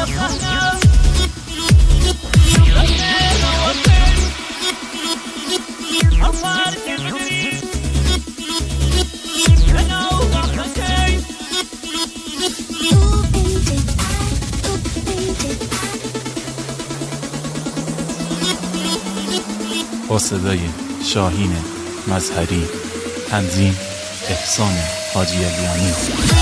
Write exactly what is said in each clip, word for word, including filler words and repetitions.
با صدای شاهین مظهری، تنظیم احسان حاجی علیانی.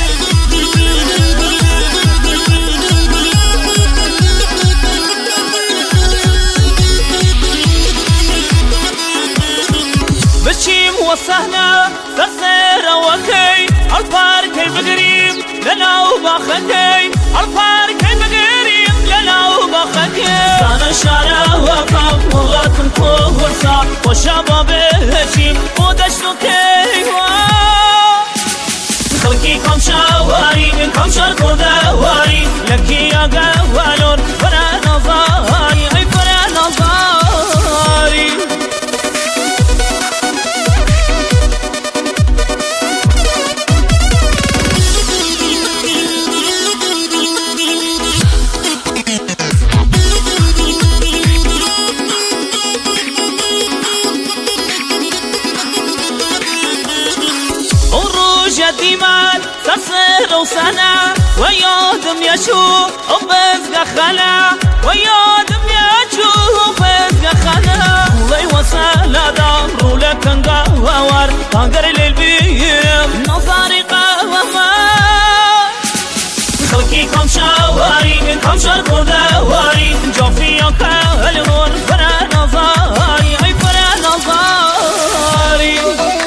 بشیم وصهنا سرسر وكي البارك بقريب لنا وباخكي البارك بقريب لنا وباخكي انا شارع وقف وغاتم كورسا وشباب هشيم ودشتكي خلقي كم شواري من كم شرق دواري لكي يا قوالون فنا نظاري اي فنا نظاري ديمان تصير وسنة ويادم يشوف وبزق خلا ويادم يشوف وبزق خلا وي وصل دار ولك نقوار طاقر للبيم نظري قوما خلقي كم شواري من كم شرق ودواري جوفي يقالون فنا نظاري اي فنا نظاري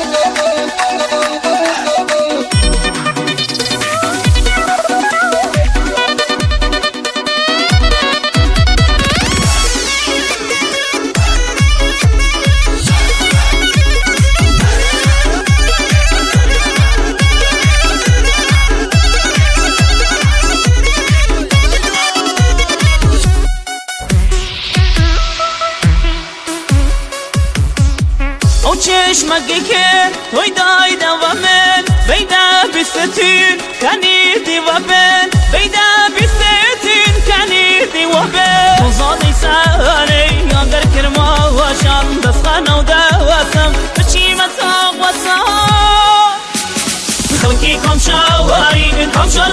چشمکی که توی دایده و من بیده بیستین کنیدی و من بیده بیستین کنیدی و من موزادی سانی اگر کرما وشم دست خانه و دوستم بچیمت آق وسان خلقی کم شواری من کم شواری